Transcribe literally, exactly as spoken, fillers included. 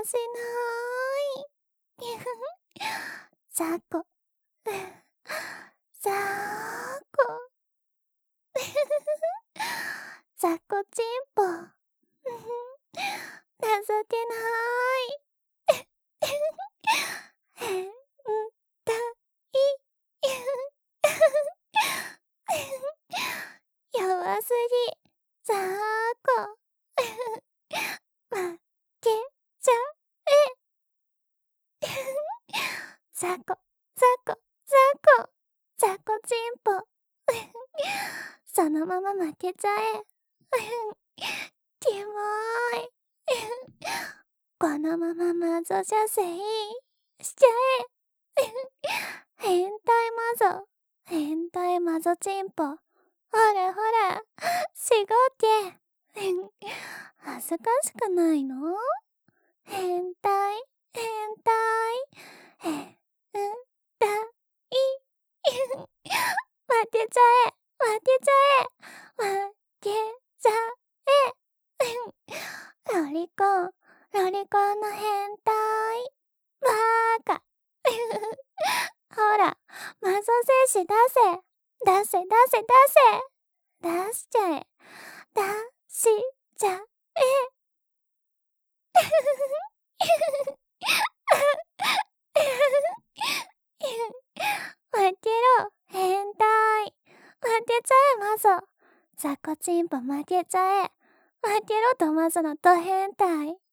しない。ザコ、ザコ。ザコチンポ。情けない。変態。弱すぎ。ザコ。負けちゃえ。ザコ、ザコ、ザコ。ザコチンポ。そのまま負けちゃえ。キモーい。このままマゾ射精しちゃえ。変態マゾ。変態マゾチンポ。ほらほら、しごけ。恥ずかしくないの？変態、変態、変態。負けちゃえ、負けちゃえ、負けちゃえ。ロリコン、ロリコンの変態。バーカ。ほら、マゾ精子出せ。出せ、出せ、出せ。出しちゃえ。出しちゃえ。負けろ、変態。負けちゃえ、マゾ。ザコチンポ負けちゃえ。負けろとマゾのド変態。